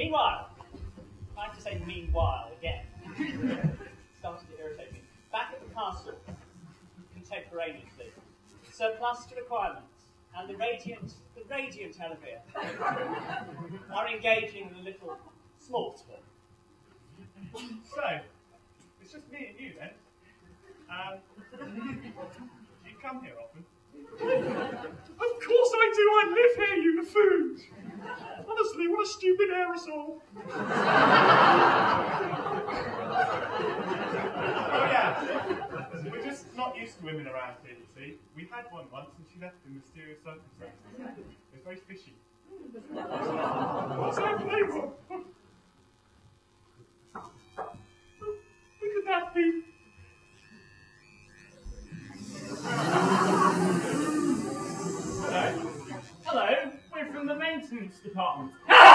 Meanwhile, I have to say meanwhile again. Starting to irritate me. Back at the castle, contemporaneously, surplus to requirements, and the radiant Elevere are engaging in a little small talk. So, it's just me and you then. Do you come here often? Of course I do, I live here, you buffoon! Honestly, what a stupid aerosol! Oh yeah, we're just not used to women around here, you see. We had one once and she left in mysterious circumstances. It was very fishy. What's that flavour? Who could that be? Hello? Hello, we're from the maintenance department.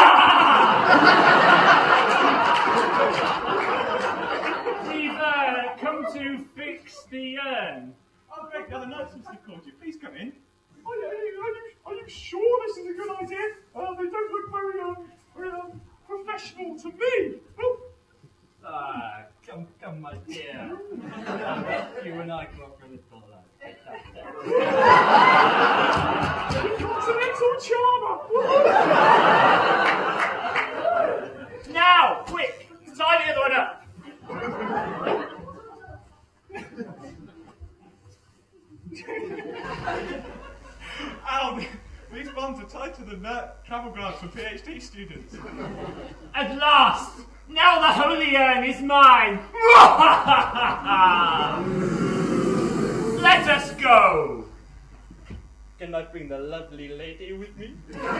We've come to fix the urn. Oh great, the other nurses have called you. Please come in. Are you sure this is a good idea? They don't look very professional to me. Come, my dear. You and I go up for a little Continental charmer! Now, quick, tie the other one up. Al, these bonds are tied to the travel grants for PhD students. At last, now the holy urn is mine. Let us go. Can I bring the lovely lady with me?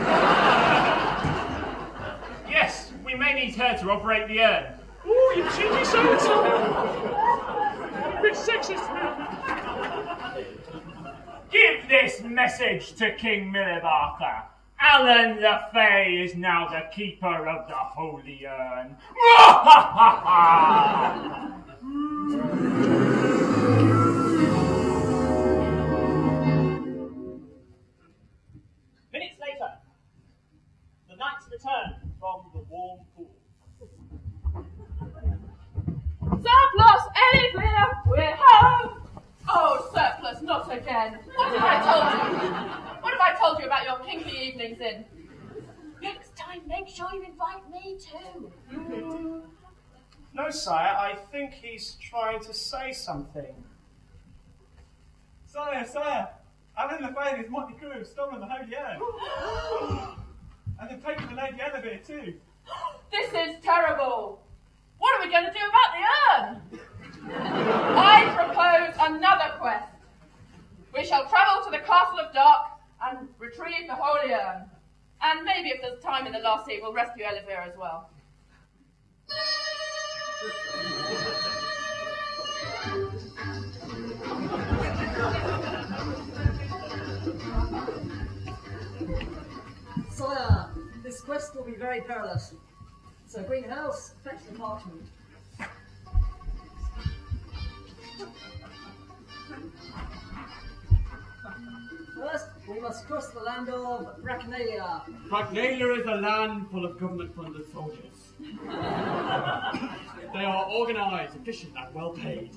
Yes, we may need her to operate the urn. Oh, you cheeky so-and-so! A bit sexist now. Give this message to King Milibarca. Alan the Fay is now the keeper of the holy urn. Minutes later, the knights return from the warm pool. Surplus, Elevere, we're home! Oh, Surplus, not again. What have I told you? What have I told you about your kinky evenings in? Next time, make sure you invite me too. No, sire, I think he's trying to say something. Sire, Alan the Fay and his motley crew have stolen the holy urn. And they've taken the Lady Elevere too. This is terrible. What are we going to do about the urn? I propose another quest. We shall travel to the Castle of Dark and retrieve the holy urn. And maybe if there's time in the last sea, we'll rescue Elevere as well. Sire, this quest will be very perilous. So, Greenhouse, fetch the parchment. First, we must cross the land of Brachynalia. Brachynalia is a land full of government-funded soldiers. They are organised, efficient, and well paid.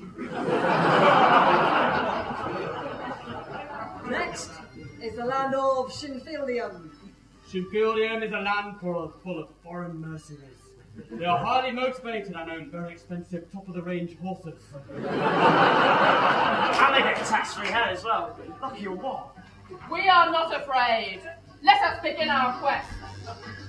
Next is the land of Shinfieldium. Shinfieldium is a land full of foreign mercenaries. They are highly motivated and own very expensive, top-of-the-range horses. And they get tax-free hair as well. Lucky or what? We are not afraid. Let us begin our quest.